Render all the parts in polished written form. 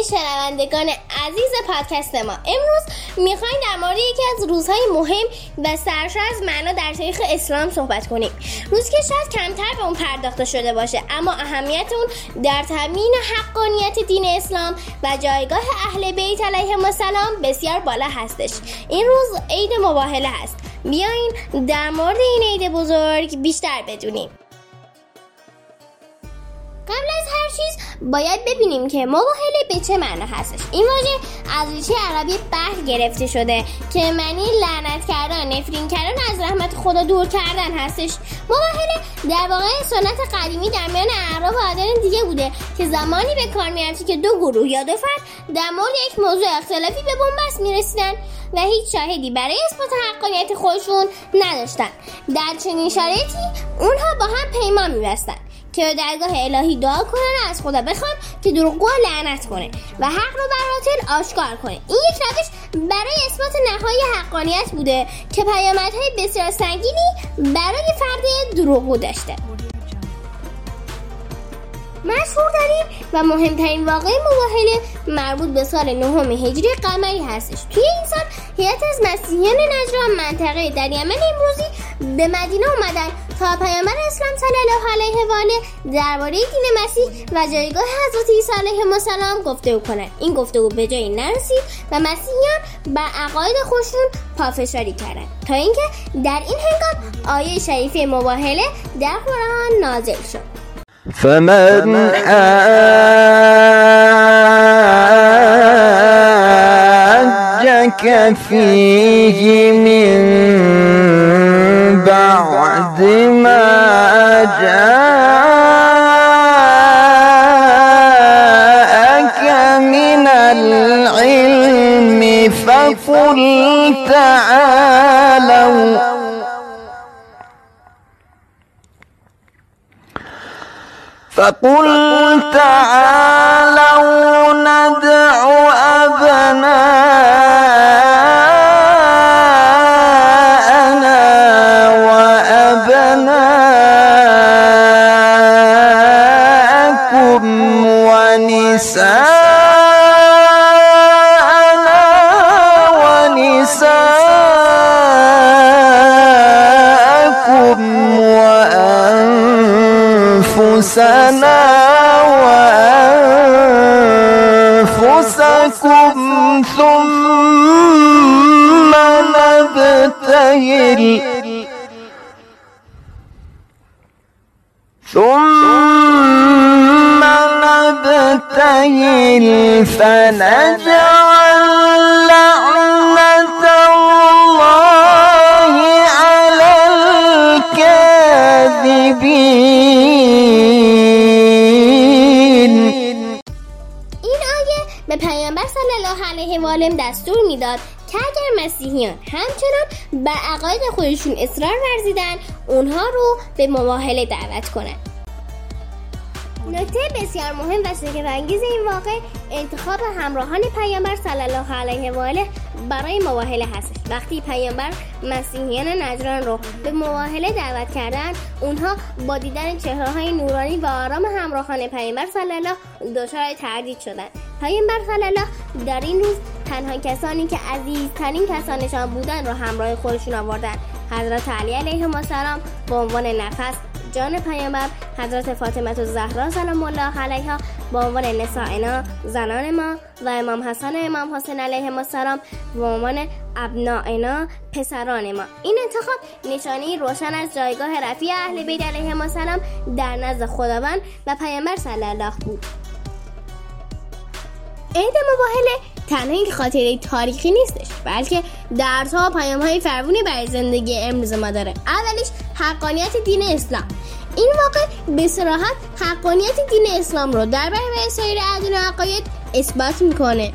شنوندگان عزیز پادکست ما، امروز میخوایم در مورد یکی از روزهای مهم و سرشار از معنا در تاریخ اسلام صحبت کنیم. روز که شاید کمتر به اون پرداخته شده باشه، اما اهمیت اون در تامین حقانیت دین اسلام و جایگاه اهل بیت علیهم السلام بسیار بالا هستش. این روز عید مباهله است. بیاین در مورد این عید بزرگ بیشتر بدونیم. قبل از هر چیز باید ببینیم که مباهله به چه معنا هستش. این واژه از ریشه عربی بهر گرفته شده که معنی لعنت کردن، نفرین کردن، از رحمت خدا دور کردن هستش. مباهله در واقع سنت قدیمی در میان اعراب و ادیان دیگه بوده که زمانی به کار می‌رفت که دو گروه یا دو فرد در مورد یک موضوع اختلافی به بنبست می‌رسیدن و هیچ شاهدی برای اثبات حقانیت خودشون نداشتن. در چنین شرایطی اونها با هم پیمان می‌بستن که به درگاه الهی دعا کنن و از خدا بخوان که دروغگو لعنت کنه و حق رو بر باطل آشکار کنه. این یک روش برای اثبات نهایی حقانیت بوده که پیامدهای بسیار سنگینی برای فرد دروغگو داشته. مشهورترین و مهمترین واقعه مباهله مربوط به سال 9 هجری قمری هستش. توی این سال هیئت از مسیحیان نجران منطقه در یمن امروزی به مدینه اومدن تا پیامبر اسلام صلی الله علیه و آله درباره دین مسیح و جایگاه حضرت عیسی علیه السلام گفتگو کنند. این گفتگو به جایی نرسید و مسیحیان بر عقاید خودشون پافشاری کردند تا اینکه در این هنگام آیه شریفه مباهله در قرآن نازل شد. فمن حاجك فيه من بعد ما جاءك من العلم فقل تعالوا ندع أبناءنا وأبناءكم ونساءنا ونساءكم وأنفسنا وأنفسكم ثم نبتهل فنجعل لعنة الله على الكاذبين. این آیه به پیامبر صلی الله علیه و آله دستور میداد که اگر مسیحیان همچنان بر عقاید خودشون اصرار ورزیدن، اونها رو به مباهله دعوت کنند. نکته بسیار مهم و شگفت‌انگیز این واقعه انتخاب همراهان پیامبر صلی الله علیه و آله برای مباهله هستش. وقتی پیامبر مسیحیان نجران رو به مباهله دعوت کردند، اونها با دیدن چهره‌های نورانی و آرام همراهان پیامبر صلی الله دچار تردید شدند. پیامبر صلی الله در این روز تنها کسانی که عزیزترین کسانشان بودند را همراه خودشون آوردند. حضرت علی علیه السلام به عنوان نفس جان پیامبر، حضرت فاطمه الزهرا سلام الله علیها به عنوان نسائنا زنان ما و امام حسن و امام حسین علیهم السلام به عنوان ابنائنا پسران ما. این انتخاب نشانی روشن از جایگاه رفیع اهل بیت علیهم السلام در نزد خداوند و پیامبر صلی الله بود. عید مباهله تنها این خاطره تاریخی نیستش، بلکه درس‌ها و پیام‌های فراوانی برای زندگی امروز ما داره. اولیش حقانیت دین اسلام. این واقع به صراحت حقانیت دین اسلام رو در برابر سایر ادیان و عقاید اثبات میکنه.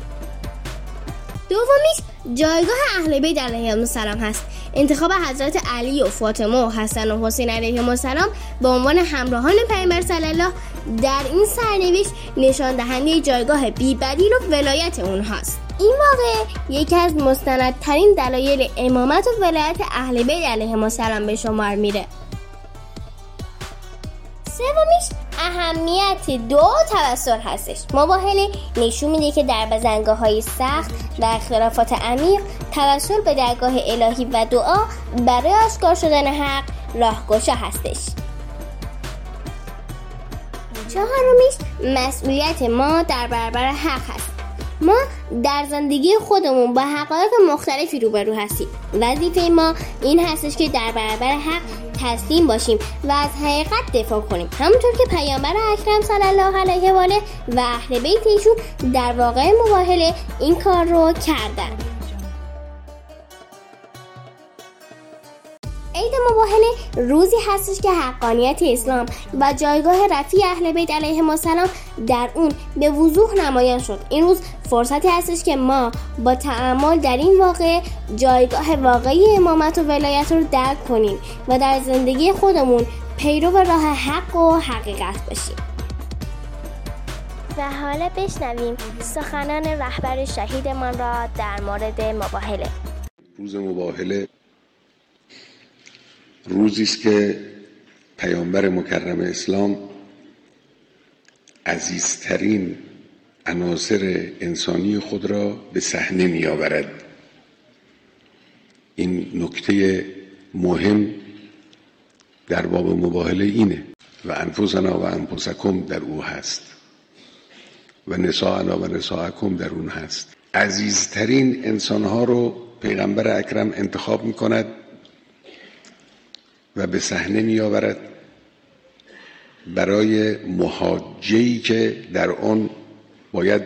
دومیش جایگاه اهل بیت علیهم السلام هست. انتخاب حضرت علی و فاطمه و حسن و حسین علیهم السلام به عنوان همراهان پیامبر صلی الله در این سرنوشت نشان دهنده جایگاه بی‌بدیل و ولایت اونهاست. این واقعه یکی از مستندترین دلایل امامت و ولایت اهل بیت علیهم السلام به شمار میره. سومیش اهمیت دعا و توسل هستش. مباهله نشون میده که در بزنگاه‌های سخت و اختلافات عمیق توسل به درگاه الهی و دعا برای آشکار شدن حق راهگشا هستش. چهارمیش مسئولیت ما در برابر حق هست. ما در زندگی خودمون با حقایق مختلفی روبرو هستیم. وظیفه ما این هستش که در برابر حق تسلیم باشیم و از حقیقت دفاع کنیم، همونطور که پیامبر اکرم صلی الله علیه و آله و اهل بیت ایشون در واقع مباهله این کار رو کردن. عید مباهله روزی هستش که حقانیت اسلام و جایگاه رفیع اهل بیت علیهم السلام در اون به وضوح نمایان شد. این روز فرصتی هستش که ما با تأمل در این واقعه جایگاه واقعی امامت و ولایت رو درک کنیم و در زندگی خودمون پیرو راه حق و حقیقت باشیم. و حالا بشنویم سخنان رهبر شهیدمان را در مورد مباهله. روز مباهله روزی است که پیامبر مکرم اسلام عزیزترین عناصر انسانی خود را به صحنه می‌آورد. این نکته مهم در باب مباهله اینه و انفسنا و انفسکم در او هست و نساءنا و نساءکم در اون هست. عزیزترین انسانها رو پیغمبر اکرم انتخاب می‌کند و به صحنه می آورد برای محاجه‌ای که در آن باید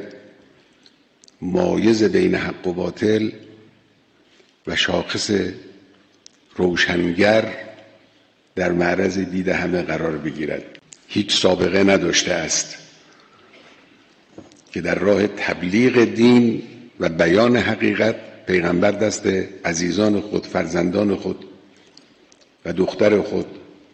مایز بین حق و باطل و شاخص روشنگر در معرض دید همه قرار بگیرد. هیچ سابقه نداشته است که در راه تبلیغ دین و بیان حقیقت پیغمبر دست عزیزان خود، فرزندان خود و دختر خود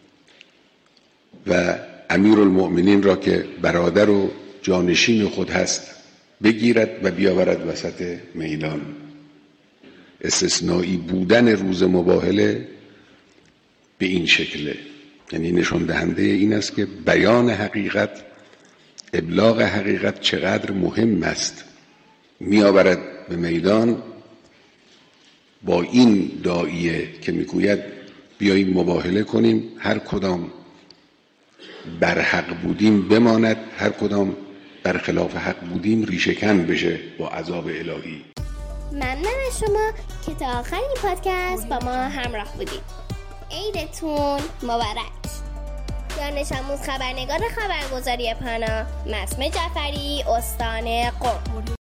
و امیرالمؤمنین را که برادر و جانشین خود هست بگیرد و بیاورد وسط میدان. استثنایی بودن روز مباهله به این شکله، یعنی نشان دهنده این است که بیان حقیقت، ابلاغ حقیقت چقدر مهم است. میآورد به میدان با این داعیه که میگوید بیاییم مباهله کنیم، هر کدام بر حق بودیم بماند، هر کدام بر خلاف حق بودیم ریشه‌کن بشه با عذاب الهی. ممنون از شما که تا آخر این پادکست با ما همراه بودید. عیدتون مبارک. دانش آموز خبرنگار خبرگزاری پانا، مسمه جعفری، استان قم.